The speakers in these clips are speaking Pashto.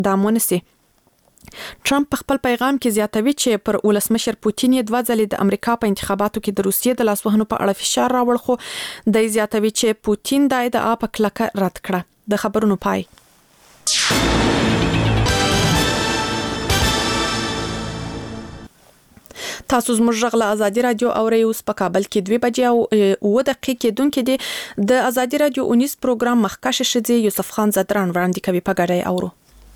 دام ونیسي. ټرمپ په خپل پیغام کې زیاتوي چې پر ولسمشر پوتین یې 2 ځلې د امریکا په انتخاباتو کې د روسیې د لاسوهنو په اړه فشار راوړ، خو د زیاتوي چې پوتین د ادعا په کلکه رد کړه. د خبرونو پای. تاسو زموږ غږ له ازادي رادیو اورئ. اوس په کابل کې 2 بجې او 9 دقیقې کېدونکې دي. د ازادي رادیو 19 پروګرام مخکښ ښځې یوسف خان زدران وړاندې کوي. په ګډه اورو.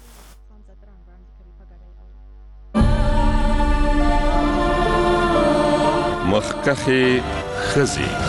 مخکښ ښځې.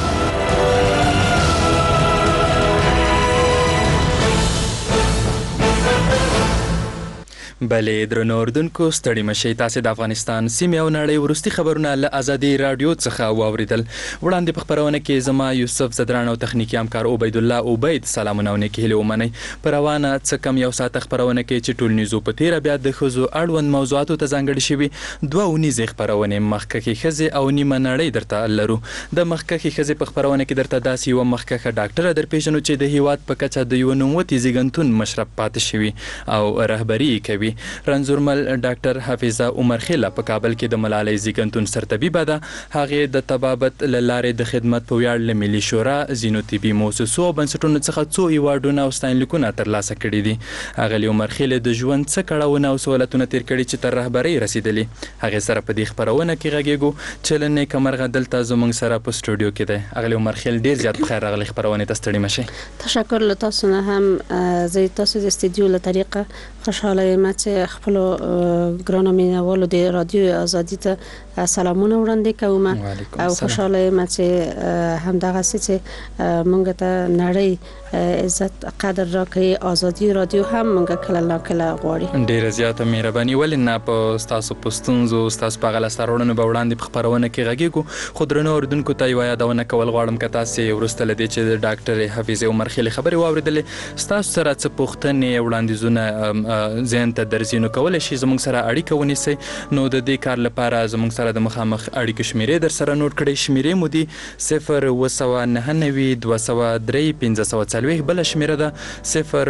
بلې درنو اردوونکو ستړي مشئ. تاسې د افغانستان سیمې او نړۍ وروستي خبرونه له ازادي رادیو څخه واوریدل. وړاندې په خبرونه کې زما یوسف زدران او تخنیکی همکار عبید الله عبید سلامونه او نیکې هیلې ومنئ. په روانه څه کم یو ساعت خبرونه کې چې ټولنیزو په تیره بیا د ښځو اړوند موضوعاتو ته ځانګړې شوي 2 اونیزې خبرونې مخکښې ښځې او نیمه نړۍ درته لرو. د مخکښې ښځې په خبرونه کې درته داسې یوه مخکښه ډاکټره درپېژنو چې د هیواد په کچه د یوه نوموتي زیږنتون مشرف پاتې شوي او رهبري کوي. رنځورمل ډاکټر حافظه عمر خیله په کابل کې د ملالۍ زیږنتون سرطبیبه ده. هغې د طبابت له لارې د خدمت په ویاړ له ملي شورا، ځینو طبي مؤسسو او بنسټونو څخه څو ایوارډونه او ستاینلیکونه ترلاسه کړي دي. اغلې عمر خیله د ژوند څه کړاوونه او سهولتونه تیر کړي چې تر رهبرۍ رسیدلي. هغې سره په دې خپرونه کې غږیږو چې له نیکمرغه دلته زموږ سره په سټوډیو کې دی. اغلې عمر خیل ډیر زیات بخیر راغلی خپرونې ته. ستړي مشئ. تشکر له تاسو نه هم. زه تاسو د استودیو له طریقه خوشاله یم چې خپل ګرانو مینوالو د رادیو آزادی ته سلامونه وړاندې کوم او خوشاله یم چې همدغه چې مونږ ته نړۍ عزت قدر راکړي. آزادی رادیو هم مونږ کله ناکله غواړي. ډیره زیاته مهرباني. ولې نه په تاسو پستونزو تاسو په غلا سرورونو به وړاندې په خبرونه کې غږیږو. خو درنو اردوونکو ته یو یادونه کول غواړم که تاسو ورسته لدی چې د ډاکټر حافظه عمر خیل خبري واوریدلې، تاسو سره څه پوښتنې وړاندیزونه ذهن ته درځي نو کولای شي زموږ سره اړیکه ونیسئ. نو د دې کار لپاره زموږ سره د مخامخ اړیکې شمیرې در سره نوٹ کړئ. شمیرې مو دي 0 203 1540. بل شمیره ده 0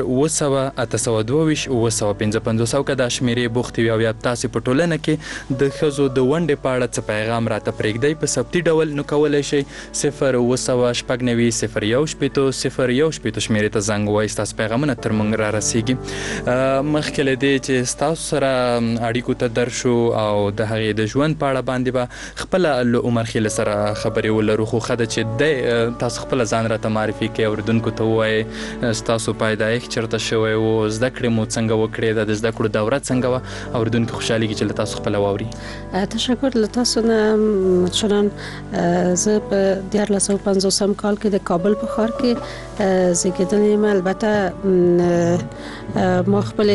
822 955. که دا شمیرې بوختي وي او یا تاسو په ټولنه کې د ښځو د ونډې په اړه څه پیغام راته پرېږدئ په ثبتي ډول، نو کولی شئ 0 999 0 شمیرې ته زنګ ووایئ. ستاسو پیغامونه تر موږ را رسیږي. مخکې له دې چې ستاسو سره اړیکو ته درشو او د هغې د ژوند په اړه باندې به خپله له عمر خیل سره خبرې ولرو، خو ښه ده چې تاسو خپله ځان راته معرفي کړئ، اورېدونکو ته ووایئ ستاسو پیدایښت چېرته شوی و، زده کړې مو څنګه وکړې، د زده کړو دوره څنګه وه. اورېدونکي خوشحالېږي چې له تاسو خپله واوري. تشکر له تاسو نه. متشکرم. زه په 1950 کال کې د کابل په ښار کې زیږېدلې یم. البته ما خپل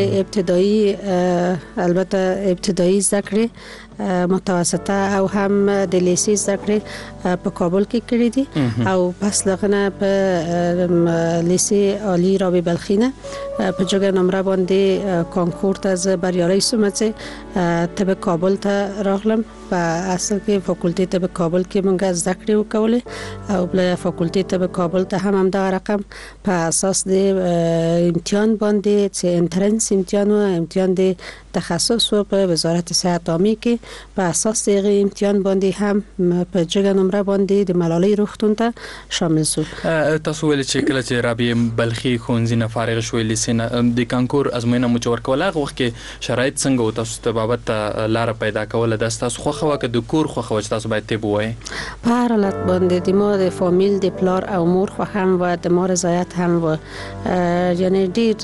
ابتدایي زده کړې متوسطه او هم د لیسې زده کړې په کابل کې کړې دي او پس لغنه په لیسې عالی رابعه بلخینه په جګه نمره باندې کانکور ته زه بریالۍ شوم چې طب کابل ته راغلم. په اصل کې فاکولټي طب کابل کې مونږ زده کړې وکولې او بل فاکولټي طب کابل ته هم همدغه رقم په اساس د امتحان باندې چې انټرنس امتحان و، امتحان د تخصص و په وزارت صحت عامه کې په اساس د امتحان باندې هم په جګه نمره باندې د ملالۍ روغتون ته شامل شو. تاسو ولې چې کله چې رابعه بلخي ښوونځي نه فارغ شوې لیسې د کانکور ازموینه مو چې ورکوله هغه وخت کې شرایط څنګه و؟ تاسو ته بابت لاره پیدا کوله د ستاسو خوښه وه که د کور خوښه وه چې تاسو باید طب ووایئ؟ په هر حالت باندې د ما د فامیل د پلار او مور خوښه هم و، د ما رضایت هم و. یعنی ډېر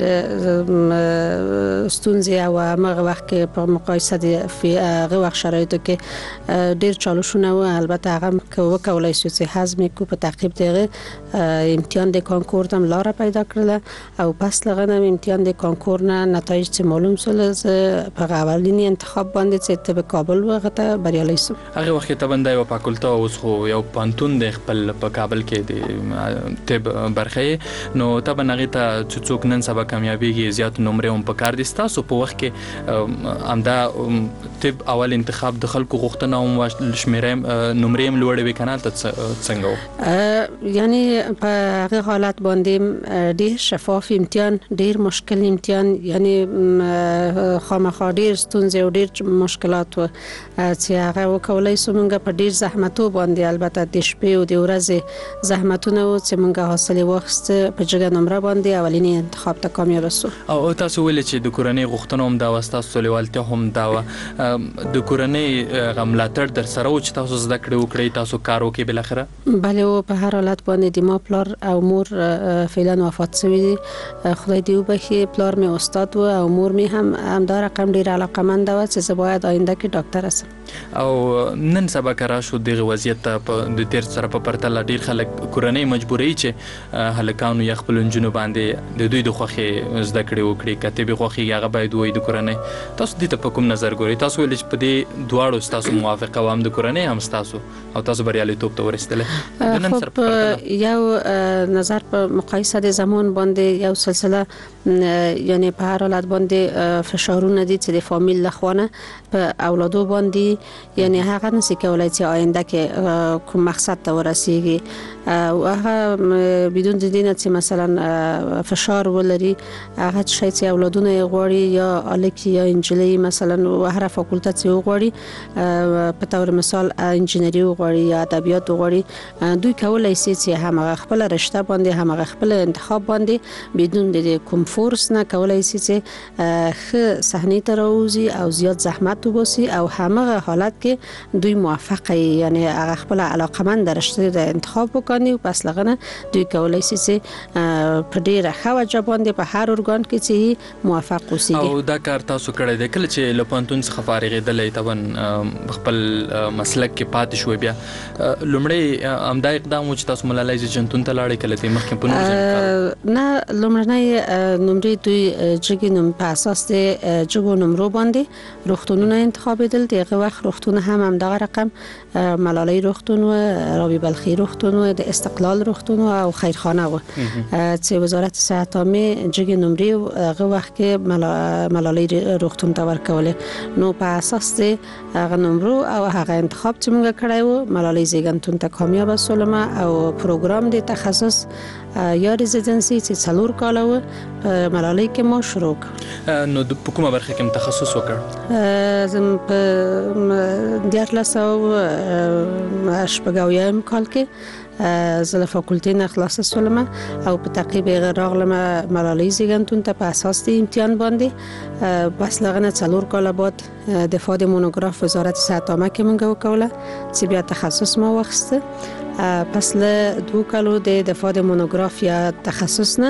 ستونزې او هغه وخت کې په مقایسه د هغه وخت شرایطو کې ډېر چالشونه و. البته هغه وکولای شو چې هضم کړو. په تعقیب دغه امتحان د کانکور هم لاره پیدا کړله او پس لغنه امتحان د کانکور نه نتایج چې معلوم شول په اولینی انتخاب باندې چې طب کابل وغته بریالۍ شوم. هغه وخت ته باندې یو فاکولټه اوس خو یو پانتون د خپل په کابل کې د طب برخه نو ته باندې ته څوک نن سبا کامیابیږي زیات نمرې هم په کار دي. تاسو په وخت کې امدا طب اول انتخاب د خلکو غوښتنه او شمیرې نمرې لوړې وي کنه ته څنګه یعنی په هغه حالت باندې ډیر شفاف امتحان ډیر مشکل امتحان یعنی خامخا ډیر ستونزې او ډیر مشکلات و چې هغه وکولای سو موږ په ډیر زحمتو باندې البته د شپې او د ورځې زحمتونه و چې موږ حاصل وخت په جګه نمره باندې اولینی انتخاب ته کامیاب شو. او تاسو ویل چې د کورنۍ غوښتنه هم دا واسطه لیوالتیا هم دا د کورنۍ غملاتړ در سره او چې تاسو زده کړې تاسو کار وکړي بل اخره بله او په هر حالت باندې د ما پلار او مور فعلا وفات شوی دي خدای دې وبخي پلار می استاد و او مور می هم دا رقم ډیر علاقمند و چې زه باید آینده کې ډاکټر شم او نن سبا کرا شو دغه وضعیت د تیر سره په پرتله ډیر خلک کورنۍ مجبوري چې هلکانو یا خپل جنونو باندې د دوی د خوخي زده کړې وکړي کتابي خوخي هغه باید وای د کورنۍ تاسو دې ته په کوم نظر ګوري تاسو ولې په دې دواړو تاسو موافقه وام د کورنۍ هم تاسو او تاسو بریالیتوب ته ورسېدل نن سره په یو نظر په مقایسه د زمان باندې یو سلسله یعنی په هر حالت باندې فشارونه دي چې د فامیل لخوانه په اولادو باندې یعنی هغه نشي کولای چې آینده کې کوم مقصد ته ورسیږي او هغه بدون د دینه چې مثلا فشار ولري هغه شي چې اولادونه غواړي یا الکی یا انجلي مثلا هر فاکولټه چې غواړي په تور مثال انجینری غواړي یا ادبیات غواړي دوی کولای شي چې هم خپل رشته باندې هم خپل انتخاب باندې بدون د کوم فورس نه کولای شي چې خ صحنه ته راوځي او زیات زحمت وباسي او همغه حالت کې دوی موفق یعنی هغه خپل علاقمند رشته د انتخاب وکړي او پس لغنه دوی کولای شي چې په ډیره خوجه باندې په هر ارګان کې چې موفق وسی او دا کار تاسو کړی دی کله چې لپانتون څخه فارغ دلې تبن خپل مسلک کې پاتې شوې بیا لومړی امدا اقدام چې تاسو ملالای جنتون ته لاړې کله ته مخکې پونه نه لومړنی نمرې دوی جګی نوم په اساس د جګو نمرو باندې روغتونونه انتخابېدل دغه وخت روغتون هم دغه رقم ملالای روغتون و راوی بلخی روغتون و د استقلال روغتون او خیرخانه و چې وزارت صحت عامه جګی نمرې هغه وخت کې ملالای روغتون ته ورکولې نو په اساس د هغه نمرو او هغه انتخاب چې موږ کړی و ملالای زیږنتون ته کامیاب شولم او پروګرام د تخصص یا ریزیدنسی چې څلور کال و په ملالای کې ما شروع نو د کومه برخه کې تخصص وکړ زم په دیارلس او شپږاویم کال کې زه له فاکولټې نه خلاص شولم او په تعقیب راغلم ملالای زیږنتون ته په اساس د امتحان باندې بس لغنه څلور کال بعد دفاع د مونوګراف وزارت صحت عامه کې مونږ وکوله چې بیا تخصص ما واخیسته پس له 2 کالو د دفاع د مونوګراف یا تخصص نه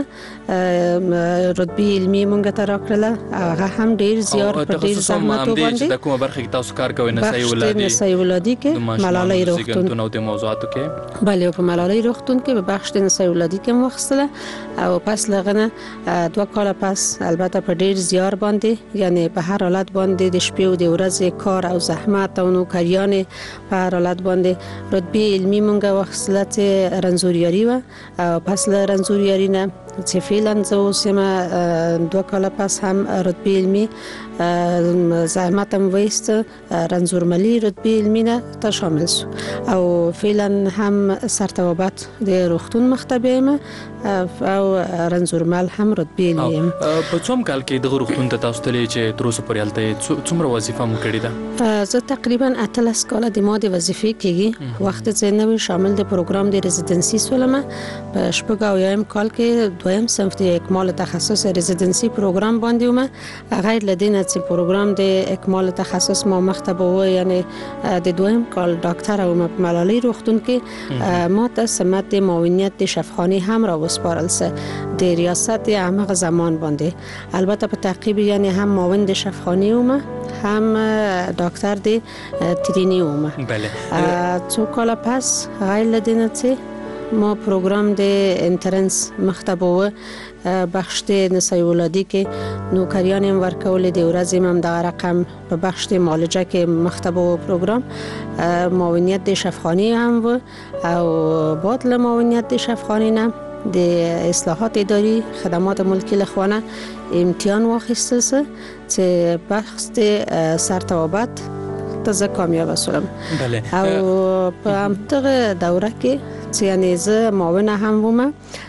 رتبه علمي مونږ ته راکړله هغه هم ډیر زیات په ډیر زحمت باندې د کومه برخه کې تاسو کار کوئ نسای ولادي کې ملالای روغتون او د موضوعاتو کې بله په ملالای روغتون کې په بخش د نسای ولادي کې مخصله او پس لغنه 2 کال پس البته په ډیر زیار باندې یعنی په هر حالت باندې د شپې او د ورځې کار او زحمت او نوکریان په هر حالت باندې رتبه علمي مونږ وخصله چې رنزوریاری و او پس له رنزوریاری نه چې فعلا زه اوسم 2 کال پس هم رتبه علمي زحمت هم وایست رنزورملی رتبه علمي نه ته شامل شو او فعلا هم سرتوابت د روغتون مختبه او رنزورمل هم رتبه علمي په څوم کال کې د روغتون ته تاسو ته چې تر اوسه پورې حالت څومره وظیفه مو کړې ده زه تقریبا 18 کال د ماده وظیفې کېږي وخت چې نو شامل د پروګرام د ریزیدنسی سولم په شپږاویم کال کې دویم صنف د اکمال تخصص ریزیدنسی پروګرام باندې ومه غیر لدینه چې پروګرام د اکمال تخصص ما مختبه و یعنی د دویم کال ډاکټر او ملالای روغتون کې ما ته سمت معاونیت د شفاخانه هم را وسپارل سه د ریاست هغه زمان باندې البته په تعقیب یعنی هم معاون د شفاخانه ومه هم ډاکټر د ترینی ومه بله 2 کال پس غیر لدینه چې ما پروګرام د انټرنس مختبه و بخش د نسای ولادي کې نوکریان هم ورکول د ورځې هم د رقم په بخش د معالجه کې مختبه و پروګرام معاونیت د شفاخانه هم و او بعد له معاونیت د شفاخانه نه د اصلاحات اداري خدمات ملکی لخوانه امتحان واخیسته سه چې بحث سرتوابت تازه کامیاب شدم. بله. او په همدغه دوره کې چې یعنی زه معاون هم وم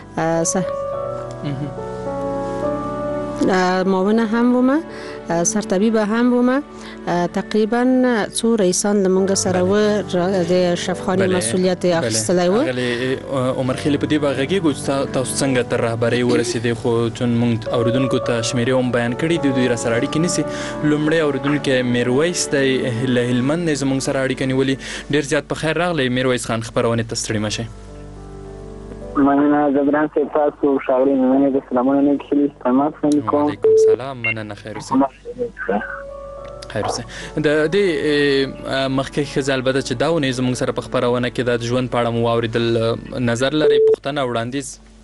سرطبیب هم وم تقریبا څو رئیسان لمونږ سره و د شفاخانه مسولیت اخیستلی و. عمر خیلی په دې باغږي تاسو څنګه تر رهبرۍ ورسېدې خو چون موږ اوریدونکو ته شمیرې هم بیان کړي د دوی را سره اړیکې نیسي. لومړی اوریدونکی میرویس دی له هلمند نه زموږ سره اړیکه نیولي. ډېر زیات په خیر راغلی میرویس خان خپرونې ته ستړي مه شئ. مننه جبران صاحب تاسو شاوري مننه د سلامونه نه کړی تمام علیکم. وعلیکم السلام مننه خیر اوسئ. خیر اوسئ. د دې مخکې ښځه البته چې دا ونې زموږ سره په خپرونه کې د ژوند په اړه مو واورېدل نظر لرئ پوښتنه وړاندیز؟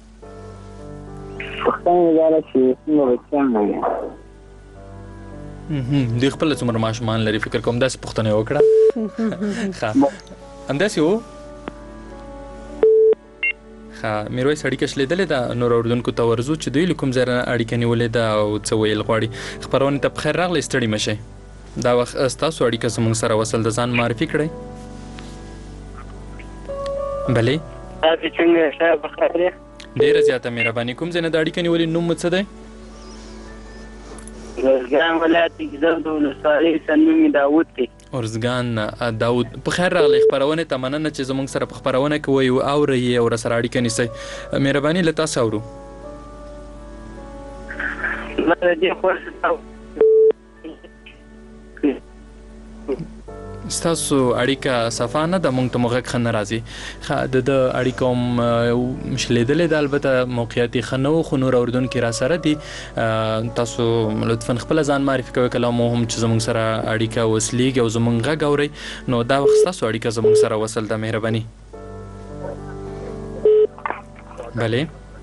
پوښتنه یې دا ده چې څومره بچیان لري؟ دوی خپله څومره ماشومان لري فکر کوم داسې پوښتنه یې وکړه. ښه همداسې و. میرویس اړیکه شلیدلې ده نور اوریدونکو ته ورځو چې دوی له کوم ځای نه اړیکه نیولې ده او څه ویل غواړي. خپرونې ته په خیر راغلی ستړي مه شئ. دا وخت ستاسو اړیکه زموږ سره وصل د ځان معرفي کړئ. بلې تاسو څنګه یاست؟ په خیر یې؟ ډېره زیاته مهرباني. کوم ځای نه د اړیکه نیولې نوم مو څه دی؟ ارزګان ولایت ګیزاب د ولسوالۍ سنوم داود دی. ارزګان داود په خیر راغلی. خپرونې ته مننه چې زموږ سره په خپرونه کې وایي اورئ او راسره اړیکه نیسئ. مهرباني له تاسو اورو. ستاسو اړیکه صفا نه ده موږ ته مو غږ ښه نه راځي. د اړیکه هم شلیدلې ده البته موقعیت یې ښه نه و خو نور اورېدونکي راسره دي. تاسو لطفا خپله ځان معرفي کوئ کله مو هم چې زموږ سره اړیکه وصلېږي او زموږ غږ اورئ نو دا وخت ستاسو اړیکه زموږ سره وصل ده. مهرباني. بلې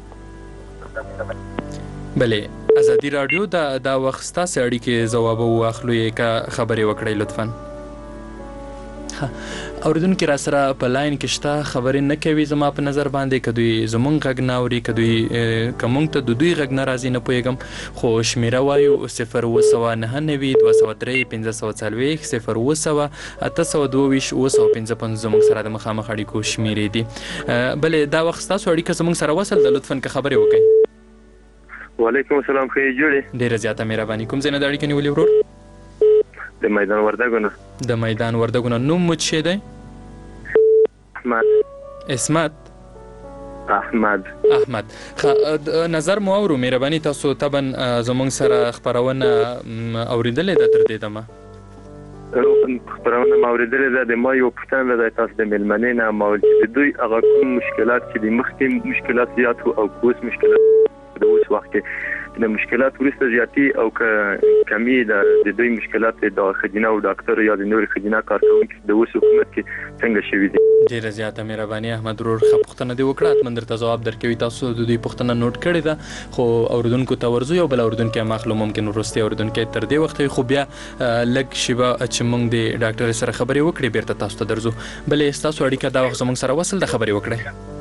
ازادي راډیو دا وخت ستاسې اړیکې ځواب واخلو یې که خبرې وکړئ لطفا. اوریدونکي را سره په لاین کې شته خبرې نه کوي زما په نظر باندې که دوی زمونږ غږ نه اوري که موږ ته د دوی غږ نه راځي نه پوهېږم خو شمیره وایو 0 9 9 203 540 0 9 822 955 زموږ سره د مخامخ اړیکو شمیرې دي. بلې دا وخت ستاسو اړیکه زموږ سره وصل ده لطفا که خبرې وکړئ. وعلیکم السلام ښه یې جوړې؟ ډېره زیاته مهرباني. کوم ځای نه د اړیکې نیولې ورور؟ د میدان وردګو نه. د میدان وردګو نه. نوم مو څه دی؟ اسمت احمد. نظر مو اورو مهرباني. تاسو طبعا زموږ سره خپرونه اوریدلې ده تر دې دمه؟ خپرونه ما اوریدلې ده. د ما یو پوښتنه ده تاسو د میلمنې نه ما ول چې دوی هغه کوم مشکلات چې د مخکې مشکلات زیات او اوس مشکلات د اوس وخت د مشکلات ورسته زیاتی او کمی د دوی مشکلات د خدینه او ډاکټر یا د نور خدینه کارکونکو د اوس حکومت کې څنګه شوي دي. ډیره زیاته مهرباني احمد ورور. ښه پوښتنه دی وکړه اتمن درته ځواب درکوي. تاسو د دوی پوښتنه نوٹ کړې ده خو اوریدونکو ته ورځو یو بل اوریدونکو مخلو ممکن وروستي اوریدونکو تر دې وخت خو بیا لږ شیبه چې موږ د ډاکټر سره خبرې وکړې بیرته تاسو ته درځو. بلې تاسو اړیکه دا وخت موږ سره وصل د خبرې وکړې.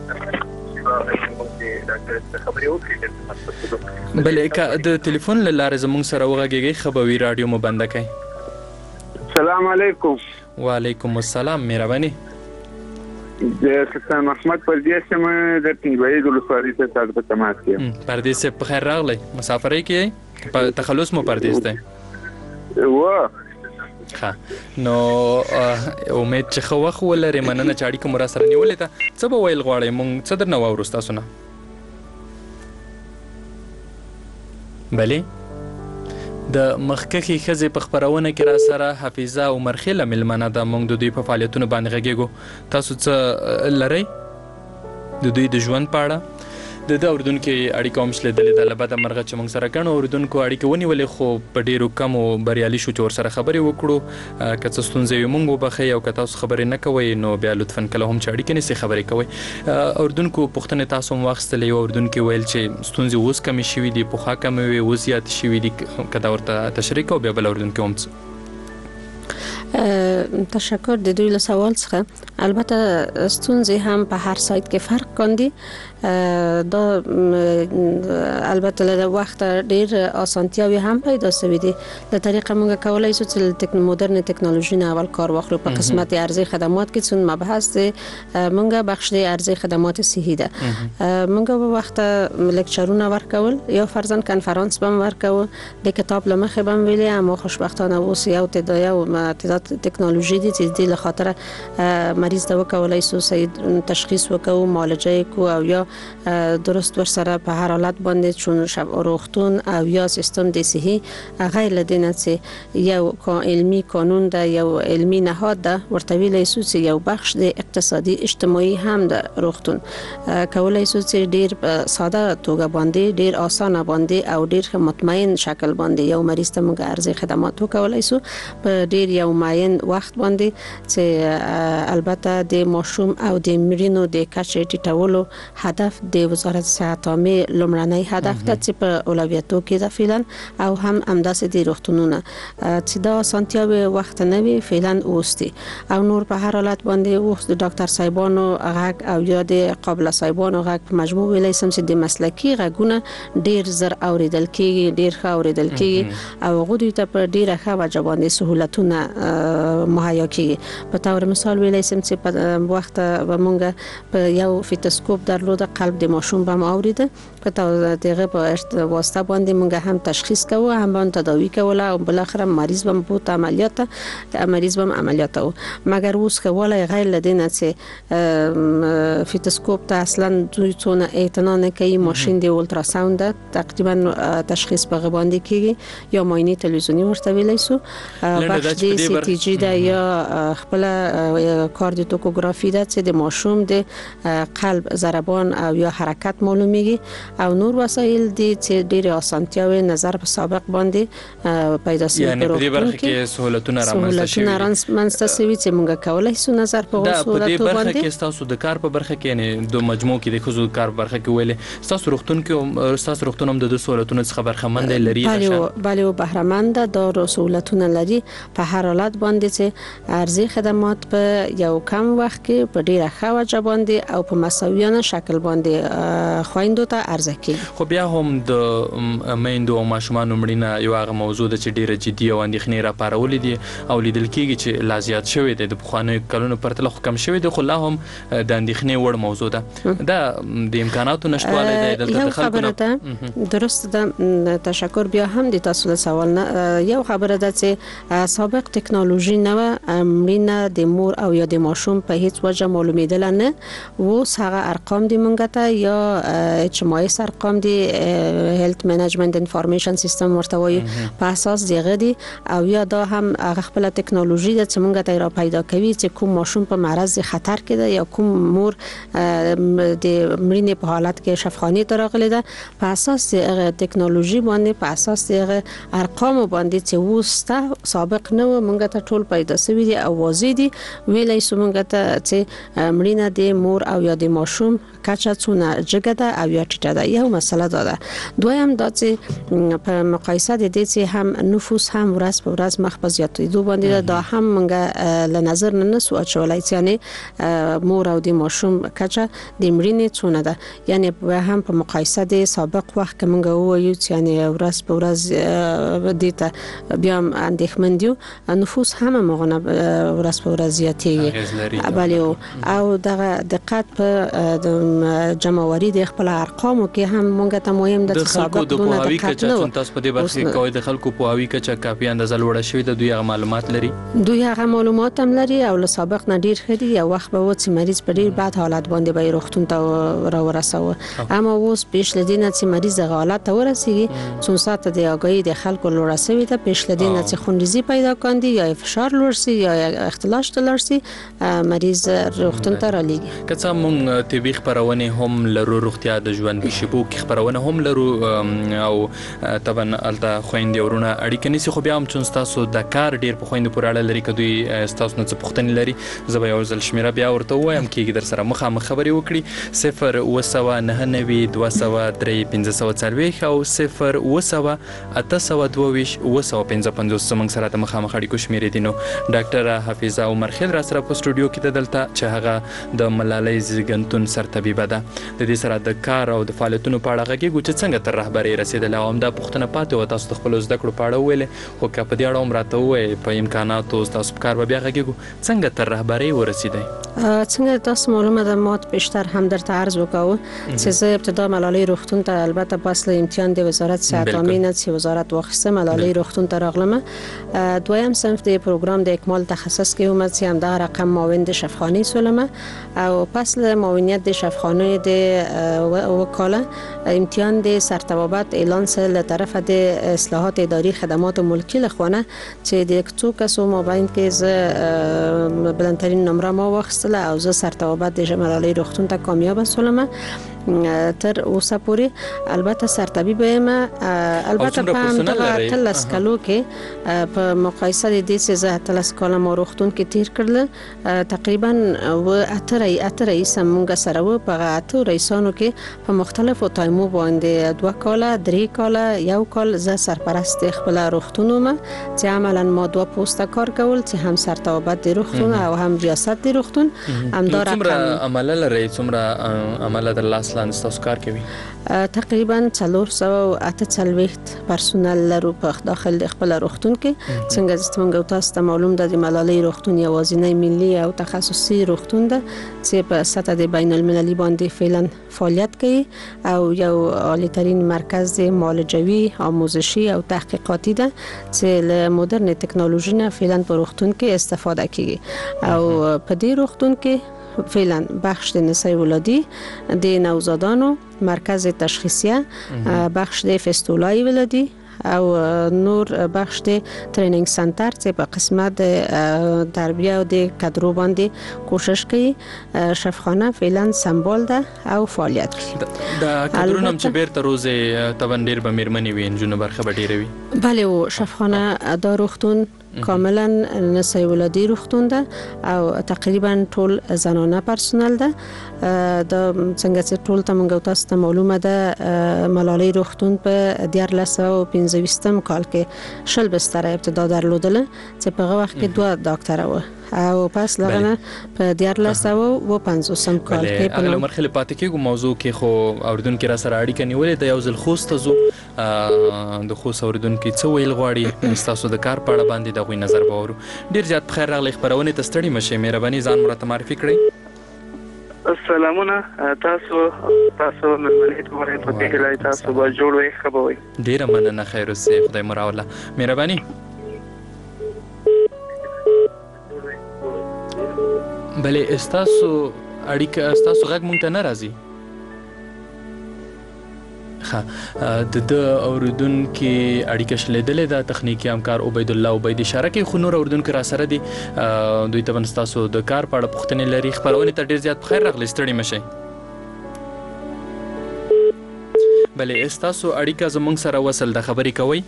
بلې که د ټلیفون له لارې زموږ سره وغږیږئ ښه به وي راډیو مو بنده کړئ. سلام علیکم. وعلیکم السلام مهرباني. د سلطان محمد پردیس یم د پنځوي د ولسوالۍ څخه په تماس کې. پردیس په خیر راغلی. مسافرۍ کې تخلص مو پردیس دی؟ نو امید چې ښه وخت ولرې. مننه چې اړیکه مو را سره نیولې ده. څه به ویل غواړئ موږ څه درنه واورو ستاسو نه؟ بلې د مخکښې ښځې په خپرونه کې را سره حفیظه عمرخیله مېلمنه ده. موږ د دوی په فعالیتونو باندې غږیږو. تاسو څه لرئ د دوی د ژوند په اړه؟ د اوریدونکو اړیکه هم شلیدلې ده. له بده مرغه چې موږ سره ګڼو اوریدونکو اړیکه ونیولې خو په ډېرو کمو بریالي شو چې ورسره خبرې وکړو. که څه ستونزې وي موږ وبښئ او که تاسو خبرې نه کوئ نو بیا لطفا کله هم چې اړیکه نیسئ خبرې کوئ. اوریدونکو پوښتنې تاسو هم واخیستلې. یو اوریدونکي ویل چې ستونزې اوس کمې شوي دي پخوا کمې وې اوس زیاتې شوي دي. که دا ورته تشریح کوو بیا بل اوریدونکي هم تشکر د دوی له سوال څخه. البته ستونزې هم په هر سایت کې فرق کوي. دا البته له وخت ډیر اسانتیاوي هم پیدا شوې دي. د طریقه موږ کولای شو چې مدرن ټکنالوژي نه اول کار واخلو په قسمت ارزی خدمات کې څون مبحث دي. موږ بخش دی ارزی خدمات صحي ده. موږ په وخت لیکچرونه ورکول یا فرضاً کنفرانس بم ورکول د کتاب لمخه بم ویلې اما خوشبختانه اوس یو تعداد ټکنالوژي دي چې د لخاطر مریض ته وکولای شو تشخیص وکړو معالجه کو او یا درست ورسره په هر حالت باندې چون شب روغتون او یا سیستم د صحي غیر لدینه چې یو علمی قانون ده یو علمی نهاد ده ورته ویلای شو چې یو بخش د اقتصادي اجتماعي هم ده روغتون کولای شو چې ډیر ساده توګه باندې ډیر اسانه باندې او ډیر مطمئن شکل باندې یو مریض ته موږ ارزي خدمات وکولای شو په ډیر یو معین وخت باندې چې البته د ماشوم او د مرینو د کچې ټیټولو هدف د وزارت صحت عامه لومړنی هدف ده چې په اولویتو کې ده فعلا او هم همداسې د روغتونونه چې دا سانتیاوي وخت نه وی فعلا اوستي او نور په هر حالت باندې اوس د ډاکټر صاحبانو غږ او یا د قابل صاحبانو غږ په مجموع ویلای سم چې د مسلکی غږونه ډیر زر اوریدل کیږي ډیر ښه اوریدل کیږي او غوډي ته په ډیره ښه وجه باندې سہولتونه مهیا کیږي. په تور مثال ویلای سم چې په وخت ومونږ په یو فیتوسکوپ درلوده قلب د ماشوم بم اوریده په دغه په واسطه باندې مونږ هم تشخیص کوو هم تداوی کوله او بل اخر مریض بم بوت عملیات او مگر اوس کوله غیر لدینه چې فیتوسکوپ ته اصلا دوی څونه اعتنا نه کوي ماشین دی اولتراساوند تقریبا تشخیص په باندې کیږي یا معاینه تلویزیونی ورته ویلای سو بخش دی سی تی جی دا یا خپل کاردیوتوکوګرافي دا چې د ماشوم د قلب ضربان او یا حرکت معلومیږي او نور وسایل دي چې ډېر اسانتیاوي نظر په سابق باندې پیدا شوی یعنی په دې برخه کې سہولتونه رامنځته شوي چې موږ کولای شو نظر په سہولتو باندې. په دې برخه کې تاسو د کار په برخه کې یعنی د مجموع کې د خصوصي کار برخه کې ویلې تاسو روغتون کې تاسو روغتون هم د سہولتونو څخه برخمن لري. بله بهرمند د سہولتونه لري په هر حالت باندې چې ارزي خدمات په یو کم وخت کې په ډیره ښه وجه باندې او په مساویانه شکل باندې خويندو ته ارزه کوي. خو بیا هم د میندو او ماشومان مړینه یو هغه موضوع ده چې ډیره جدي او اندېښنې را پارولې دي او لیدل کېږي چې لا زیات شوی دی د پخوانیو کلونو پرتله خو کم شوی دی خو لا هم د اندېښنې وړ موضوع ده. دا د امکاناتو نشټوالی دی د خلکو نه درست ده. تشکر. بیا هم د تاسو له سوال نه یو خبره ده چې سابق ټکنالوژي نه مړینه د مور او یا د ماشوم په هیڅ وجه معلومیدل نه و هغه ارقام دی مونږ ته یا HMIS ارقام دی هیلث منیجمنت انفارمیشن سیستم ورته وایي په اساس دیغه دی او یا دا هم هغه خپل ټکنالوژي ده چې مونږ ته را پیدا کوي چې کوم ماشوم په معرض خطر کې ده یا کوم مور د مړینې په حالت کې شفاخانه ته راغلی ده په اساس ټکنالوژي باندې په اساس هغه ارقام باندې چې وسته سابق نه مونږ ته ټول پیدا شوی دی او واضح دی ویلای سو مونږ ته چې مړینه د مور او یا د ماشوم کچه څونه جګه او یا ټیټه ده. یو مسله ده. دویم دا چې په مقایسه د دې چې هم نفوس هم ورځ په ورځ مخ په زیاتېدو باندې دا هم مونږ له نظر نه نسو اچولای چې یعنی مور او د ماشوم کچه د مړینې څونه ده یعنی هم په مقایسه د سابق وخت کې مونږ وایو چې یعنی ورځ په ورځ د ته بیا اندېښمن دي نفوس هم مغنه ورځ په ورځ زیاتېږي بله او دغه دقت په جمعواري د خپل ارقامو کې هم مونږ ته مهم ده چې سابق دونه دقت نه تاسو په دې برخه کې کوي د خلکو په هوی کې چې کافي اندازه لوړه شوی د دوی معلومات لري دوی هغه معلومات هم لري او له سابق نه ډیر ښه دي یو وخت به و چې مریض په ډیر بد حالت باندې به روغتون ته را ورسوه اما اوس پیش لدینه چې مریض حالت ته ورسیږي څو ساعت د اگاهی د خلکو لوړه شوی ته پیش لدینه چې خونریزي پیدا کاندي یا فشار لوړ شي یا اختلاش لوړ شي مریض روغتون ته را لېږي. که څه مونږ طبي خبرونه هم لرو روغتیا د ژوند بشبو کې خبرونه هم لرو او طبعا الته خويندې ورونه اړیکه نسی خو بیا هم چې تاسو د کار ډیر په خويندې پورې اړه لري کدوې تاسو نه څه پوښتنې لري زه به یو ځل شمیره بیا ورته وایم کېږي در سره مخامخ خبرې وکړي 0 او 0 822 سمنګ سره د مخامخ اړیکو شمیرې دي. نو ډاکټر حافظه عمر خیل را سره په سټوډیو سټوډیو کې دلته چې هغه د ملالۍ زیږنتون سرطبيبه ده. د دې سره د کار او د فعالیتونو په اړه غږیږو چې څنګه تر رهبرۍ رسیدل او همدا پوښتنه پاتې و تاسو د خپل زده کړو په اړه ویلې خو که په دې اړه هم راته ووایې په امکاناتو تاسو په کار به بیا غږیږو څنګه تر رهبرۍ ورسیدئ؟ څنګه تاسو معلومه ده ما بیشتر هم درته عرض وکاو چې زه ابتدا ملالۍ روغتون ته البته پس له امتحان د وزارت صحت عامه چې وزارت واخیسته ملالۍ روغتون ته راغلم. دویم صنف د پروګرام د اکمال تخصص کې اومد چې همدا رقم معاون د شفاخانه سولم او پس له معاونیت د شفاخانه د وکاله امتحان د سرطبابت اعلان سره له طرف د اصلاحات اداری خدمات ملکی لخوانه چې د څو کسو مابین کې ز بلندترین نمره ما واخیستله او زه سرطبابت د ملالۍ روغتون ته کامیاب شوم. تر اوسه پورې البته سرطبیب یم البته په همدغه 13 کالو کې په مقایسه د دې چې زه 13 کاله ما روغتون کې تیر کړل تقریبا و اترې سمونګه سره و په اته رئیسانو کې په مختلفو تایمو باندې 2 کاله 3 کاله 1 کال زه سرپرست خپل روغتون وم چې عملاً ما 2 پوسټه کار کول چې هم سرطبابت د روغتون او هم ریاست د روغتون همدار څومره عمل لري څومره عمل در لاس لاندې تاسو کار کوي؟ تقریبا 448 پرسونل لرو په داخل خپل روغتون کې څنګه ستونګ تاسو ته معلوم ده د ملالۍ روغتون یوازینی ملي او تخصصي روغتون ده چې په سطح د بین المللي باندې فعلا فعالیت کوي او یو عالی‌ترین مرکز معالجوي آموزشي او تحقیقاتي ده چې له مدرن ټکنالوژي نه فعلا په روغتون کې استفاده کوي او په دې روغتون کې فعلا بخش د نسای ولادي د نوزادانو مرکز تشخیصیه بخش د فستولای ولادي او نور بخش د ټریننګ سنټر چې په قسمت تربیه او د کادرو باندې کوشش کوي شفاخانه فعلا سمبال ده او فعالیت کوي. د کادرونو هم چې بیرته روزه تبن ډیر به میرمنې وي انجونو برخه به ډیره وي. بله او شفاخانه دا روغتون کاملا نسای ولادي روغتون ده او تقریبا ټول زنانه پرسونل ده. دا څنګه چې ټول ته مونږ تاسو ته معلومه ده ملالۍ روغتون په 1925 کال کې شل بستر ابتدا درلودل چې په هغه وخت کې 2 ډاکټر و او پس لغنه په 1950 کال کې په هغه مرحله پاتې کېږي موضوع کې خو اوردونکو را سره اړیکه نیولې د یو ځل خوست زو د خوست اوردونکو څه ویل غواړي تاسو د کار په اړه باندې د غوي نظر باورو ډیر زیات خیر راغلی خبرونه ته ستړي مشه مهرباني ځان مرته معرفي کړئ. السلامونه تاسو ملګری ته ورته په کې لای تاسو به جوړوي خبروي ډیره مننه خیر اوسې خدای مو راوله مهرباني. بله استاسو اړیکه استاسو غږ مونږ ته نه راځي. ها د اوردونکو اړیکه شلیدلې د تخنیکی همکار عبید الله عبید اشاره کوي خو نور اوردونکو را سره دي دوی ته تاسو د کار په اړه پوښتنې لري خبرونه ته ډیر زیات خیر راغلی ستړي مشه. بله استاسو اړیکه زمونږ سره وصل د خبرې کوي.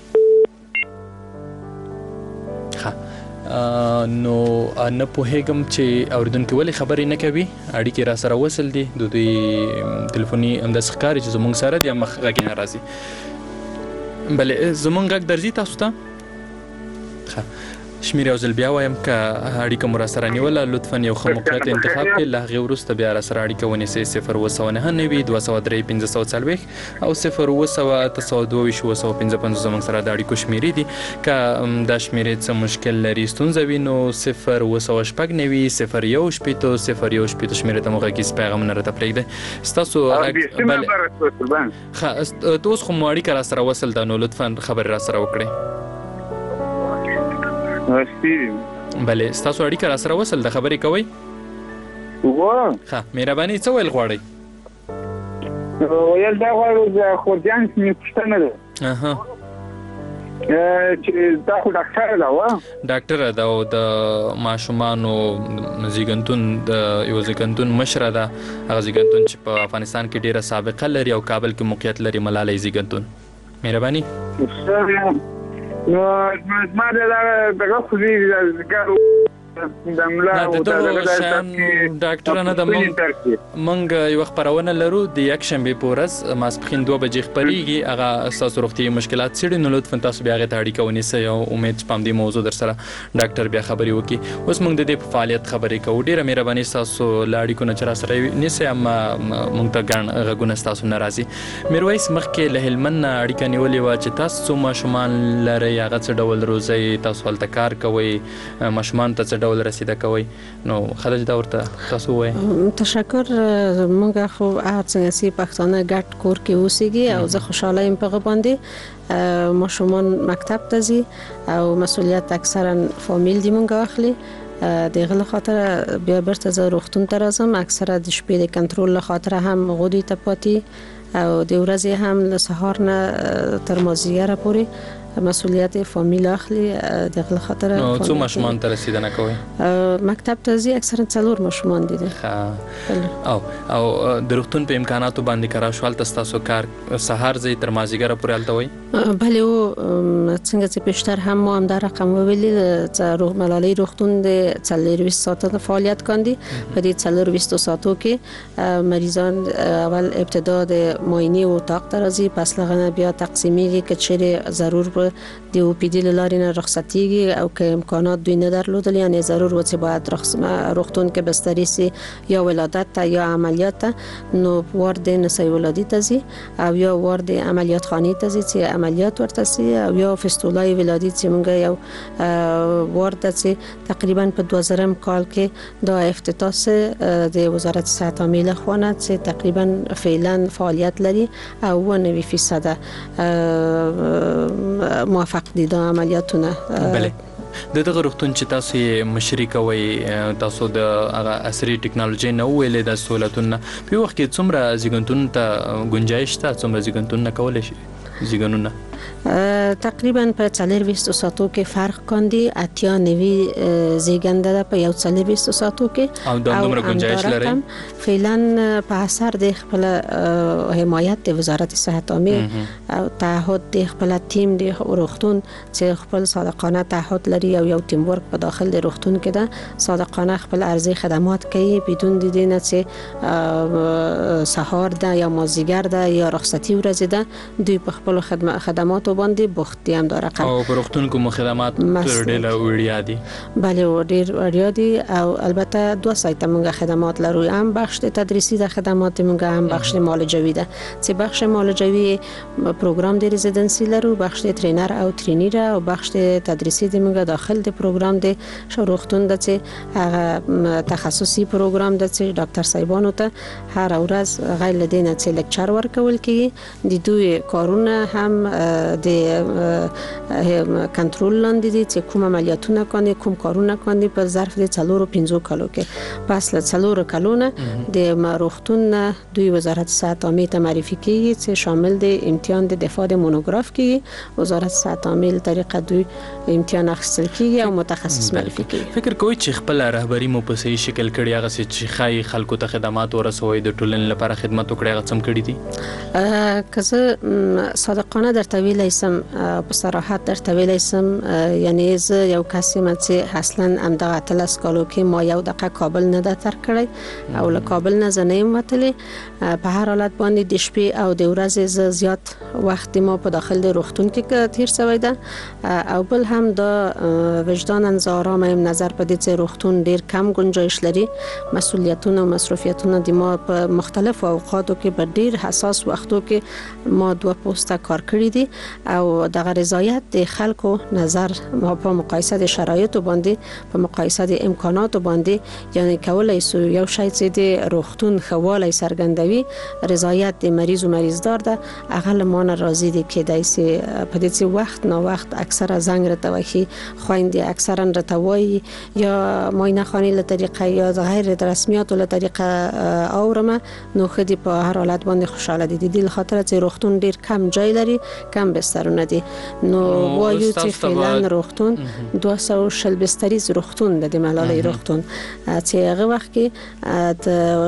ها نو نه پوهېږم چې اوریدونکو ولې خبرې نه کوي اړیکې را سره وصل دي د دوی ټلیفوني همداسې ښکاري چې زموږ سره دي مخ غږ نه راځي. بله زموږ غږ درځي تاسو ته؟ ښه شمیر یو ځل بیا وایم که اړیکه مو را سره نیوله لطفا یو ښه موقعیت انتخاب کړئ له هغې وروسته بیا را سره اړیکه ونیسئ 079 203 540 او 0 زموږ سره د اړیکو شمیرې دي که دا شمیرې څه مشکل لري ستونزه وي نو 0 209 0 1 شپېته 0 1 شپېته شمیرې ته مو غږیز پیغامونه راته پرېږدئ ستاسو ښه اوس خو مو اړیکه را سره وصل ده نو لطفا خبرې را سره وکړئ. بله ستاسو اړیکه را سره وصل د خبرې کوئ؟ ښه مهرباني څه ویل غواړئ؟ ویل دا غواړو د خورجان مې پوښتنه ده چې دا خو ډاکټره ده ډاکټره ده او د ماشومانو زیږنتون د یو زیږنتون مشره ده هغه زیږنتون چې په افغانستان کې ډیره سابقه لري او کابل کې موقعیت لري ملالۍ زیږنتون. مهرباني نو ما دا خو دې د ملا نه او د د دغه شان ډاکټر نه د مونږ یو خبرونه لرو د یک شنبه پورس ماسپخین 2 بجې خبريږي هغه اساس روغتي مشکلات سړي نو لطفا تاسو بیا غته اړیکه ونیسئ او امید پام دې موضوع در سره ډاکټر بیا خبري وکي اوس مونږ د دې فعالیت خبرې کوو ډیره مهرباني تاسو لاړی کو نه چر سره نیسئ اما مونږ ته ګڼ غوونه تاسو ناراضي میرویس مخکې له هلمند اړیکه نیولې و چې تاسو ماشومان لري هغه څه ډول روزي تاسو ولته کار کوي ماشومان ته څه ډول رسیده کوي نو خلک دا ورته تاسو وایي تشکر موږ خو څنګه سي پښتانه ګډ کور کې اوسېږي او زه خوشاله یم په باندې ماشومان مکتب ته ځي او مسؤلیت اکثرا فامیل دی مونږ اخلي د غل خاطر بیا برته زه روغتون ته راځم اکثره د شپې د کنټرول خاطر هم غوډي ته پاتې او د ورځې هم له سهار نه تر مازیګر پورې مسؤلیت فامیل اخلي د غل خاطر نو څو ماشومان ته رسیدنه کوي مکتب ته ځي اکثرا 4 ماشومان دي او د روغتون په امکاناتو باندې کرا شوال تاسو کار سهار زی تر مازیګر پورې الته وي بله او څنګه چې پښتر هم ما هم دا رقم ویلي چې روغ ملالي روغتون د 24 ساعته فعالیت کوي په دې 24 ساعتو کې مریضان اول ابتدا د معاینه او اتاق ته راځي پس لغنه بیا تقسیمیږي که چیرې ضرور د او پی ډی لارې نه رخصتیږي او که امکانات دوی نه درلودل یعنی ضرور و چې باید روغتون کې بستری سي یا ولادت ته یا عملیات ته نو وارد نسای ولادت ته ځي او یا وارد عملیات خانه ته ځي چې عملیات ورته سي او یا فستولای ولادت چې موږ یو وارد چې تقریبا په 2000 کال کې دا افتتاح د وزارت صحت عامه خوانه چې تقریبا فعلا فعالیت لري او 90% موافق دي د عملیاتونه بله د دغه روغتون چې تاسو مشري کوي تاسو د هغه عصري ټکنالوژي نو ویلې د سہولتونو په وخت کې څومره زیګنتون ته گنجائش ته څومره زیګنتون نه کولای شي زیګنونه تقریبا په 24 ساعتو کې فرق کاندي اتیا نوي زیګنده په یو 24 ساعتو کې او د عمر گنجائش لري فعلا په اثر د خپل حمایت د وزارت صحت عامه او تعهد د خپل ټیم د روغتون چې خپل صادقانه تعهد لري او یو ټیم ورک په داخل د روغتون کې ده صادقانه خپل ارزي خدمات کوي بدون د دې نه چې سهار ده یا مازیګر ده یا رخصتي ورځ ده دوی په خپل خدمات باندې بوخت هم داره او پروختون کوم خدمات ډېر وړیا دي بله ډېر وړیا دي او البته 2 سایت موږ خدمات لرو هم بخش تدریسی د خدمات موږ هم بخش معالجوي ده چې بخش معالجوي پروګرام د ریزیدنسي لرو بخش ټرینر او ټرینیر او بخش تدریسی د موږ داخل د پروګرام د شروختون د چې هغه تخصصي پروګرام د چې ډاکټر صاحبانو ته هر ورځ غیر لدینه چې لیکچر ورکول کیږي د دوی کارونه هم د کنټرول لاندې دي چې کوم عملیاتونه کوي کوم کارونه کوي په ظرف د 4-5 کالو کې پس له 4 کالونه د روغتون دوی وزارت صحت عامه ته معرفي کیږي چې شامل د امتحان د دفاع د مونوګراف کیږي وزارت صحت عامه طریقه دوی امتحان اخیستل کیږي او متخصص معرفي کیږي فکر کوئ چې خپل رهبری مو په صحیح شکل کړی هغه چې خای خلکو ته خدمات ورسوي د ټولنې لپاره خدمات وکړي هغه څم کړی دي که صادقانه درته ویلای سم په صراحت درته ویلای سم یعنی زه یو کس یم چې اصلا همدغه اتلس کالو کې ما یو دقیقه کابل نه ده تر کړی او له کابل نه زه نه یم وتلې په هر حالت باندې د شپې او د ورځې زیات وخت ما په داخل د روغتون کې تیر شوی ده او بل هم دا وجدان زارام هم نظر په دې چې روغتون ډیر کم گنجایش لري مسؤلیتونه او مصرفیتونه د ما په مختلفو اوقاتو کې په ډیر حساس وختو کې ما 2 پوسټه کار کړی دي او د رضایت د خلکو نظر په مقایسه د شرایطو باندې په مقایسه د امکاناتو باندې یعنی کولای سو یو شای چې د روغتون خواله سرګندوي رضایت د مریض او مریضدار ده هغه لمانه راضي دي کې دایسي په دې وخت نو وخت اکثره زنګ رتوي خويندې اکثرا رتوي یا معاینه خانه له طریقه یا غیر رسمیات له طریقه اورمه نو خدي په هر حالت باندې خوشاله دي د خاطر چې روغتون ډیر کم جای لري کم کم بسترونه دي. نو وایو چې فعلا روغتون 240 بستریز روغتون د ملالۍ روغتون چې هغه وخت کې د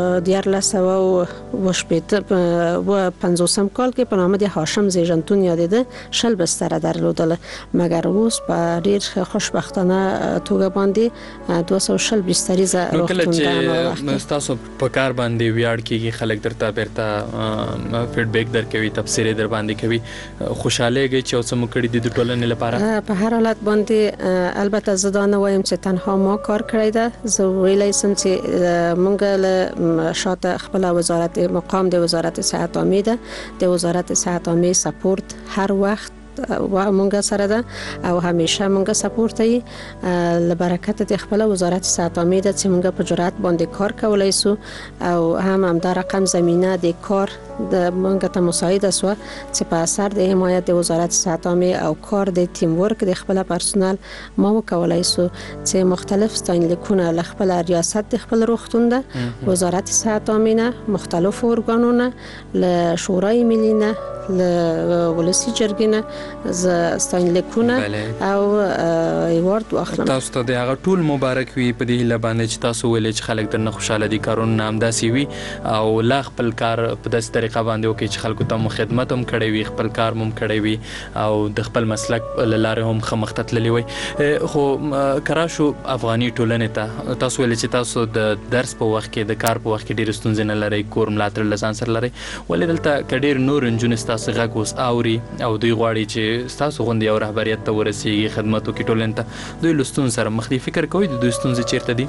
1950 کال کې په نامه د هاشم زیژنتون یادېده 40 بستر درلودل، مګر اوس په ډیر خوشبختانه توګه باندې 240 بستریز روغتون ده. تاسو په کار باندې ویاړ کیږي، خلک درته بیرته فیډبیک درکوي، تبصره در باندې کوي، خوشاله کیږي چې اوس مو کړی د ټولنې لپاره؟ په هر حالت باندې البته زه دا نه وایم چې تنها ما کار کړی ده. زه ویلای سم چې مونږ له شاته خپل وزارت مقام د وزارت صحت عامه ده، د وزارت صحت عامه سپورت هر وخت و مونږ سره ده او همیشه مونږ سپورت یې لبرکت د خپل وزارت صحت عامه ده چې مونږ په جرأت باندې کار کولای سو او هم دا رقم زمينه د کار د مونږ ته مساعده سو چې په اثر د حمایت د وزارت صحت عامه او کار د ټیم ورک د خپل پرسونل ما وکولای سو چې مختلف ستاینلیکونه ل خپل ریاست د خپل روغتون ده، وزارت صحت عامه، مختلف ارګانونه، ل شورای ملي نه، ل ولسی جرګینه ز ستاینلیکونه او ایوارد واخلم. تاسو ته د هغه ټول مبارک وي په دې هیله باندې چې تاسو ولې چې خلک درنه خوشاله دي، کارونه نامداسي وي او لا خپل کار په داسې طریقه باندې وکړي چې خلکو ته خدمت هم کړی وي، خپل کار هم کړی وي او د خپل مسلک لاره هم خمخته تللی وي. خو کراشو افغاني ټولنې ته تاسو ولې چې تاسو د درس په وخت کې د کار په وخت کې ډېر ستونزې نه لري، کور ملاتړ لسان سره لري، ولې دلته کډیر نور انجن تاسو غږ اوس اوري او دوی غواړي چې تاسو غوندي او رهبریت ته ورسیږي، خدمت وکړي ټولنې ته، دوی لستون سره مخ دي، فکر کوي د دوی ستونزې چیرته دي؟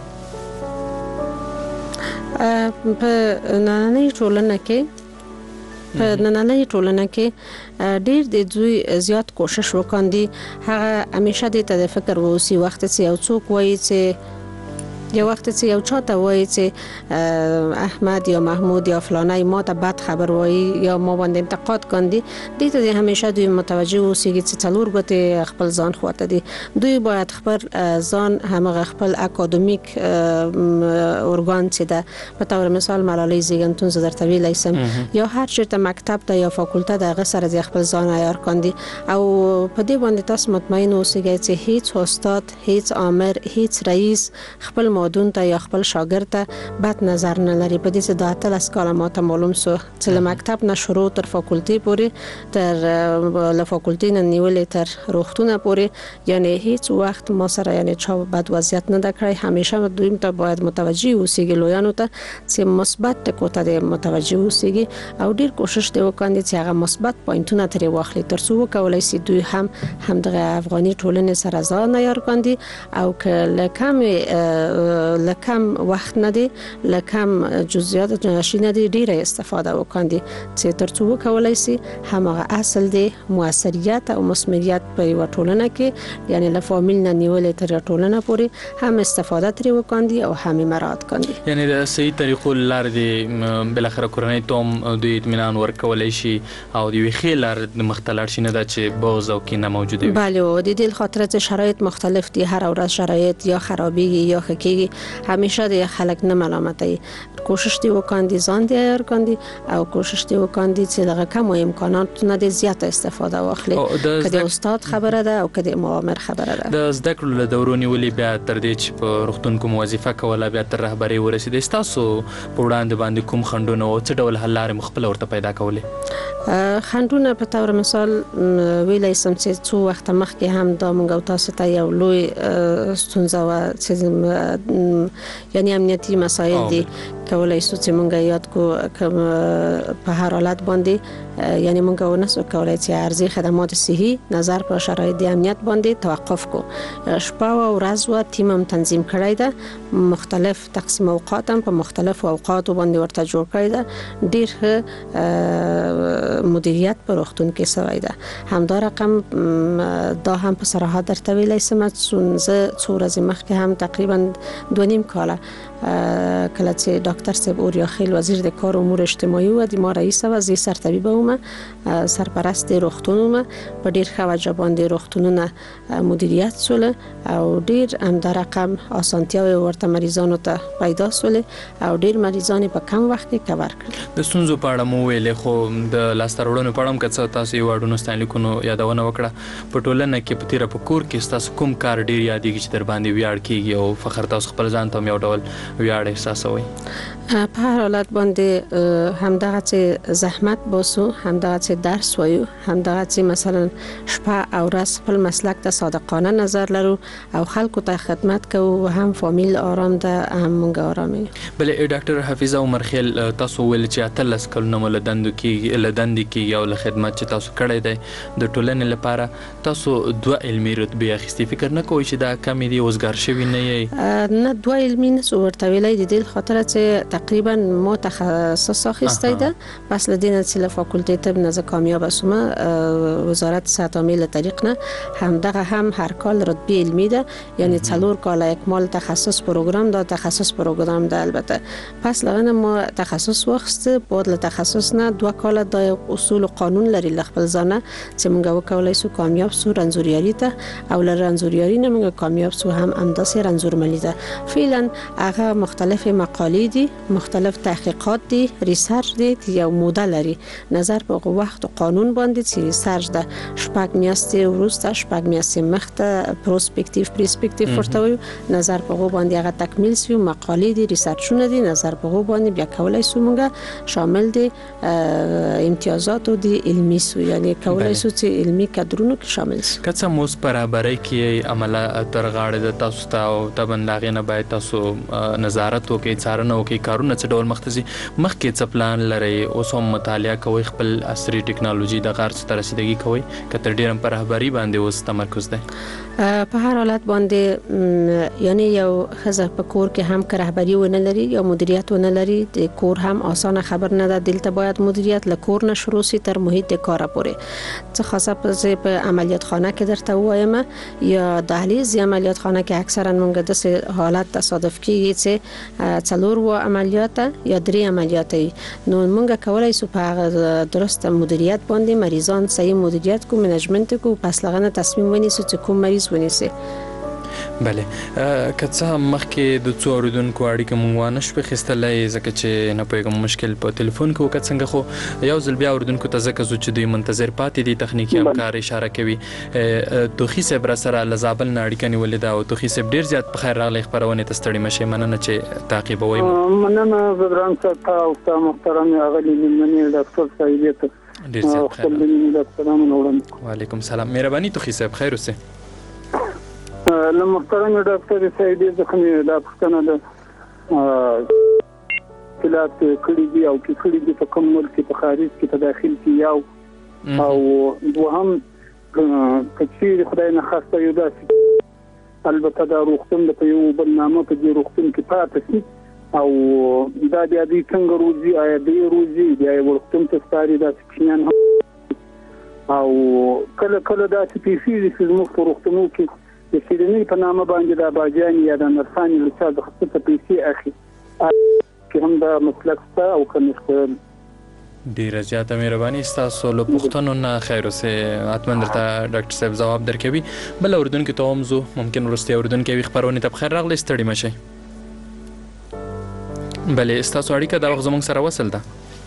په نننۍ ټولنه کې ډیر د دوی زیات کوشش وکاندي. هغه همیشه د فکر ووسی وخت چې یو څوک وایي چې یو وخت چې یو چاته وایي چې احمد یا محمود یا فلانه ما ته بد خبر وایي یا ما باندې انتقاد کاندي، دې ته همیشه دوی متوجه اوسېږي چې څلور ګوتې خپل ځان خواته دي. دوی باید خپل ځان همغه خپل اکادمیک ارګان چې ده، په تور مثال ملالۍ زیږنتون زه درته ویلی سم یا هر چېرته مکتب ته یا فاکولته د هغه سره خپل ځان عیار کاندي او په دې باندې تاسو مطمئن اوسئ چې هیڅ استاد، هیڅ آمر، هیڅ رئیس خپل مادون ته یا خپل شاګرد ته بد نظر نه لري. په دې چې دا اتلس کاله ماته معلوم سو چې له مکتب نه شروع تر فاکولتي پورې، تر له فاکولتي نه نیولې تر روغتونه پورې، یعنی هیڅ وخت ما سره یعنی چا بد وضعیت نه کړی. همیشه دوی ته باید متوجه اوسېږي، لویانو ته چې مثبت ټکو ته متوجه اوسېږي او ډیر کوشش دی وکړي چې هغه مثبت پوینټونه ترې واخلي تر څو وکولای شي دوی هم دغه افغاني ټولنې سره ځان عیار کاندي او که لکم وخت نه دی، لکم جزئیات نشي نه دی، ډیره استفاده وکاندي چې تر څو وکولای شي همغه اصل دی موثریت او مسمریت په یو ټولنه کې، یعنی له فامیل نه نیولې تر ټولنه پورې هم استفاده ترې وکاندي او هم مراعات کاندي. یعنی د صحیح طریقو لار دی بل اخر کورنۍ ته دوی اطمینان ورکولای شي او دی خې لار مختلف شي، نه دا چې بغض او کینه موجوده وي. بله، او د دې خاطر چې شرایط مختلف دي، هر ورځ شرایط یا خرابېږي یا ښه، همیشه د خلک نه ملامتوي. کوشش دی وکاندي ځان دی عیار کاندي او کوشش دی وکاندي چې دغه کم امکانات نه د زیات استفاده واخلي، که د استاد خبره ده او که د مؤامر خبره ده. د زده کړو له دورونی ولې بیا تر دې چې په روغتون کوم وظیفه کوله بیا تر رهبري ورسېدې، تاسو په وړاندې باندې کوم خنډونه او څه ډول حل لارې مخبل ورته پیدا کولې؟ خنډونه په تور مثال ویلای سم چې څو وخت مخکې هم دا مونږ او تاسو ته یو لوی ستونزه و چې یعنی امنیتي مسایل دي، کولای شو چې مونږ یاد کو په هر حالت باندې یعنی مونږ ونسو کولای چې ارزي خدمات صحي نظر په شرایط د امنیت باندې توقف کو. شپه او ورځ و تیم هم تنظیم کړی ده، مختلف تقسیم اوقات هم په مختلف اوقات باندې ورته جوړ کړی ده، ډیر مدیریت په روغتون کې سوی ده. همدا رقم دا هم په صراحت درته ویلی سم څو ورځې مخکې هم تقریبا 2.5 کاله کله چې ډاکټر دکتر صاحب اوریاخیل وزیر د کار امور اجتماعي و د ما رئیس و زی سرطبیب ومه سرپرست روغتون ومه په ډیر ښه وجه باندې روغتونونه مدیریت سول او ډیر هم د رقم اسانتیاوي ورته مریضانو ته پیدا سول او ډیر مریضان په کم وخت کې کور کړل. د ستونزو په اړه مو ویلې خو د لاسته راوړنو په اړه هم که تاسو یو اډونو ستانلیکونو یادونه وکړه په ټولنه کې په تیره په کور کې تاسو کوم کار ډیر یادېږي چې در باندې ویاړ کیږي او فخر تاسو خپل ځان ته یو ډول ویاړ احساسوي؟ په هر حالت باندې همدغه چې زحمت باسو، همدغه چې درس وایو، همدغه چې مثلا شپه او ورځ خپل مسلک ته صادقانه نظر لرو او خلکو ته خدمت کوو و هم فامیل آرام ده هم مونږ آرامي. بلې ډاکټر حفیظه عمر خیل تاسو ویل چې 13 کلونه مو لدندې کې یو له خدمت چې تاسو کړی دی د ټولنې لپاره تاسو 2 علمي رتبې اخیستې، فکر نه کوئ چې دا کمې دي اوسګار شوي نه یې؟ نه 2 علمي نه ورته ویلای د دې خاطر چې تقریبا ما تخصص اخیسته ده بس لدينا چې فاکولته طب نه کامیاب اسم وزارت صحت عامه له طریق نه همدغه هم هر کال رتبه علمی ده، یعنی 4 کال اکمال تخصص پروگرام ده، تخصص پروگرام ده. البته پس لغنه ما تخصص واخسته بعد له تخصص نه 2 کال د اصول و قانون لري خپل ځانه چې موږ وکولای سو کامیاب سو رنزوریاری ته او له رنزوریاری نه موږ کامیاب سو هم انداسه رنزورملی ده. فعلا هغه مختلف مقالې دي، مختلف تحقیقات دي، ریسرچ دي، یو موده لري نظر په وخت او قانون باندې چې ریسرچ ده شپږ میاشتې وروسته شپږ میاشتې مخته پروسپکټیو ورته نظر په باندې هغه تکمیل سي مقالې دي ریسرچونه دي نظر په باندې بیا کولای سو موږ شامل دي امتیازات دي علمي سو، یعنی کولای سو چې علمي کادرونو کې شامل سي. کڅه موس برابرۍ کې عمله تر غاړه د تاسو ته او تبنداغې نه باید تاسو نظارت وکړئ، څارنه وکړئ، کارونه څه ډول مختصي مخکې څه پلان لري، اوس هم مطالعه کوئ، خپل عصري ټکنالوژي د غار څخه رسیدګي کوئ که تر ډیره په رهبري باندې اوس تمرکز دی؟ په هر حالت باندې یعنی یو خزه په کور کې هم که رهبری ونه لري یا مدیریت ونه لري د کور هم آسان خبر نه ده. دلته باید مدیریت له کور نه شروع سي تر محیط کار پورې. څه خاصه په عملیات خانه کې درته وایم یا دهلیز عملیات خانه کې اکثرا موږ د حالت تصادف کیږي چې 4 و عملیات یا 3 عملیات نو موږ کولای سو په درست مدیریت باندې مریضان صحیح مدیریت کو منیجمنت کو پس لغنه تصمیم ونیسو چې کوم مریض ونیسي. بله کڅه مخکې د څو اوریدونکو اړیکه مونږ وانه شو خستلای ځکه چې نه پېګم مشکل په ټلیفون کې وکړ څنګه خو یو ځل بیا اوریدونکو ته ځکه چې دوی منتظر پاتې دي تخنیکی همکار اشاره کوي. توخی صاحب را سره لزابل نه اړیکه نیولې ده او توخی صاحب ډیر زیات په خیر راغلی خبرونه ته ستړي مشه مننه چې تعقیبوي. مننه زدران صاحب او محترم اغلی مننه ډاکټر صاحب ته ډیر زیات خیر. السلام علیکم. وعلیکم السلام. مهرباني توخی صاحب خیر اوسه. له محترم ډاکټر صاحب څخه دا پوښتنه ده اطلاعات کړي دي او کړي دي په کوم ملک په خارج کې په داخل کې یو او دوهم کچې خدای نه خاصه یو داسې البته دا روغتون د یو برنامه په دې روغتون کې پاتې شي او دا د دې څنګه روزي آیا دې روزي د روغتون ته ستاري داسې کینان او کله کله داسې پیسې چې موږ په روغتونو کې د سیدنی په نامه باندې د باجانی یا د نرسانی لچا د خصوصي پیسې اخی چې هم د مسلک ته او کنيشته. ډیره زیاته مهرباني تاسو له پښتنو نه خیر اوسه اتمن درته ډاکټر صاحب جواب درکوي. بل اردن کې ته هم زو ممکن ورسته اردن کې خبرونه ته بخیر راغلی ستړي مشه. بلې تاسو اړیکه دا وخت زموږ سره وصل ده.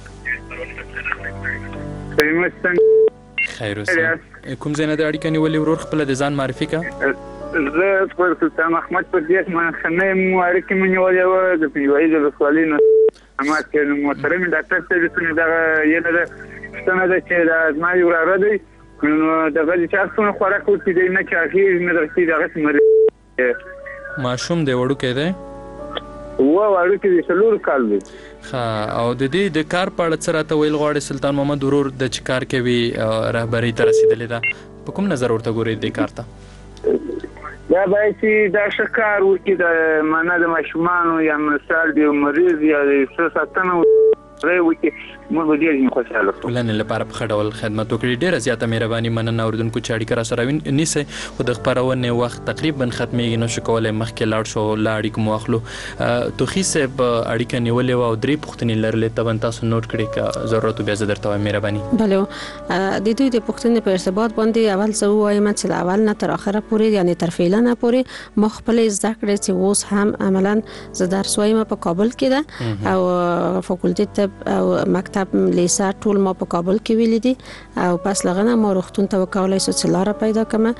خیر اوسه. کوم ځای نه د اړیکه نیولې ورور خپل د ځان معرفي کا؟ زه پر سلطان احمد پر دې ما خنه مو اړیکه مې نیولې و د پیوایي د رسوالینو اما چې محترم ډاکټر صاحب څنګه دا یې نه څنګه دا چې دا ما یو را دی نو دا غږی چې څنګه خوراک کوي دې نه چې اخیر نه درسي دا غسمري ماشوم دی وړو کې دی وړو کې څلور کال دی. او د دې د کار په اړه سره ته ویل غواړي سلطان محمد ورور د چکار کوي رهبری ته رسیدلې ده په کوم نظر ورته ګوري د کار ته؟ دا باید چې دا شکار وکړي د معنا د ماشومانو یا مثال دی مریض یا د ساتنه راي وکي موږ ډیر خوشاله شو. ولنه لپاره په خډول خدمت وکړي. ډیره زیاته مهرباني مننه اوردونکو چې اړیکه را سره نیسي. خو د خبرونه وخت تقریبا ختمېږي، نو شو کولای مخکې لاړ شو لاړ کوم واخلو. توخي صاحب اړیکه نیولې او درې پوښتنې لرلې ته تاسو نوٹ کړئ که ضرورت به زه درته مهرباني. بله د دوی د پوښتنې په ارتباط باندې اول زه وایم چې اول نه تر اخره پورې یعنی تر فعلا نه پورې ما خپل زده کړې چې اوس هم عملاً زه درس وایم په کابل کې ده او فاکولټي طب او مکتب لیسه ټول ما په کابل کې ویل دي او پس لغنه ما روغتون ته وکولای سو چې لار پیدا کړم.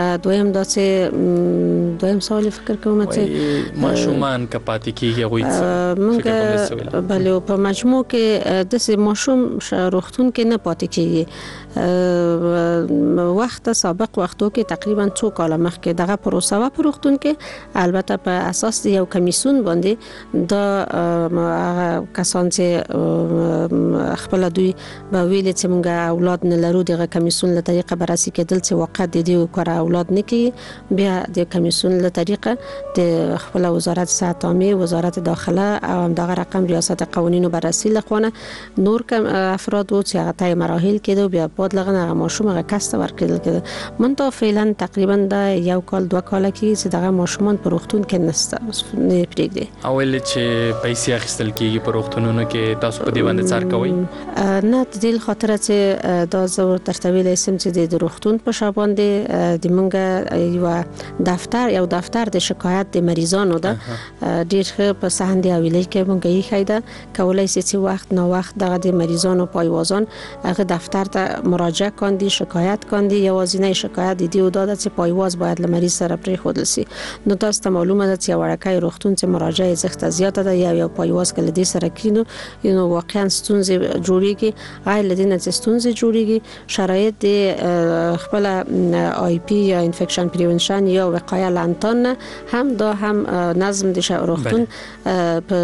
دویم سوال فکر کوم چې ماشومان کپاتې کیږي غوي بله په مجموع کې د ماشوم روغتون کې نه پاتې کیږي. وخت سابق وختو کې تقریبا 2 کال مخکې دغه پروسه و په روغتون کې، البته په اساس یو کمیسیون باندې د کسان چې خپل دوی به ویل چې موږ اولاد نه لرو، دغه کمیسیون له طریقه بررسي کېدل چې واقع د دې کار اولاد نه کی، بیا د کمیسیون له طریقه د خپل وزارت صحت عامه، وزارت داخله او دغه رقم ریاست قوانینو بررسي لخوانه نور کم افراد و چې هغه ته مراحل کېدو بیا بعد لغنه ماشوم هغه کس ته ورکړل کېده. من ته فعلا تقریبا د یو کال 2 کال کې چې دغه ماشومان په روغتون کې نسته نه پرېږدي. اول چې پیسې اخیستل کېږي په روغتونونو کې تاسو په دې باندې څار کوئ؟ نه د دې خاطر چې دا زور ترتویل اسم چې د روغتون په شابان دي د منګه یو دفتر د شکایت د مریضانو ده ډیر په سهند او ویلې کې مونږ یې خایده کولای شي چې وخت نو وخت دغه د مریضانو پایوازان هغه دفتر ته مراجعه کاندي، شکایت کاندي، یوازینی شکایت دی او داده چې پایواز باید لمریض سره پرې خودل سي. نو تاسو ته معلومه ده چې ورکه روغتون چې مراجعه زخت زیاته ده یا پایواز کله دې سره کینو نو واقعا ستونزې جوړیږي. غیر لدین چې ستونزې جوړیږي شرایط د خپل آی پی یا انفیکشن پریونشن یا وقایه لانتان هم دا هم نظم د روغتون په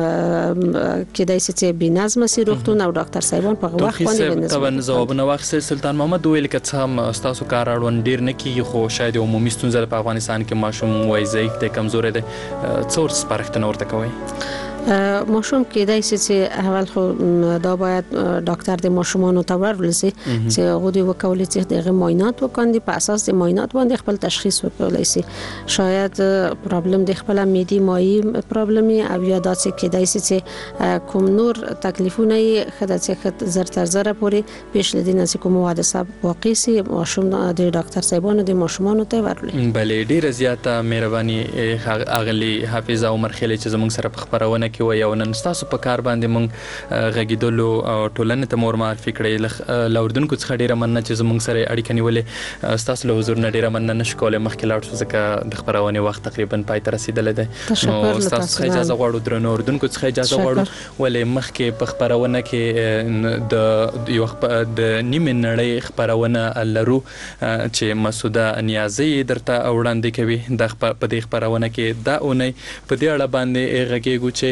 کې دای چې بی نظم سي روغتون او ډاکټر صاحبان په وخت باندې طبعا جوابونه واخیستل. سلطان محمد ویل کته هم تاسو کار اړوند ډیر نه کیږي، خو شاید عمومي ستونزه په افغانستان کې ماشوم وای ضعیف دی، کمزور دی، څور سپارښتنه ورته کوي؟ ماشوم کېدای شي چې اول خو دا باید ډاکټر د ماشومانو ته ورولسي چې غوډي وکولای شي دغه معاینات وکاندي، په اساس د معاینات باندې خپل تشخیص وکولای شي. شاید پرابلم د خپل معدي مایي پرابلمي او یا دا چې کېدای شي چې کوم نور تکلیفونه یې خدای چې زر تر زر پورې پیش لدینه چې کوم حادثه واقع شي ماشوم د ډاکټر صاحبانو د ماشومانو ته ورولي. بلې ډیره زیاته مهرباني اغلی حافظ عمر خیلی چې زموږ سره په خبرونه کې و یو نن تاسو په کار باندې مونږ غږیدلو او ټولنې ته مور معرفي کړې لاوردونکو څخه ډیره مننه چې زموږ سره اړیکه نیولې. تاسو له حضور نه ډیره مننه نشو کولای مخکې لاړ شو ځکه د خبرونه وخت تقریبا پای ته رسیدلی دی. نو تاسو څخه اجازه غواړو درنو اردوونکو څخه اجازه غواړو ولې مخکې په خبرونه کې د یو د نیمه نړۍ خبرونه لرو چې مسعوده نیازی درته وړاندې کوي. د په دې خبرونه کې دا اونۍ په دې اړه باندې غږیږو چې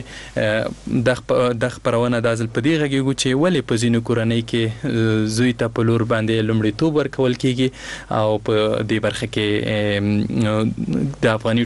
د خبرونه د ځل په دې غږیږو چې ولې په ځینو کورنۍ کې زوی ته په لور باندې لومړیتوب ورکول کیږي او په دې برخه کې د افغاني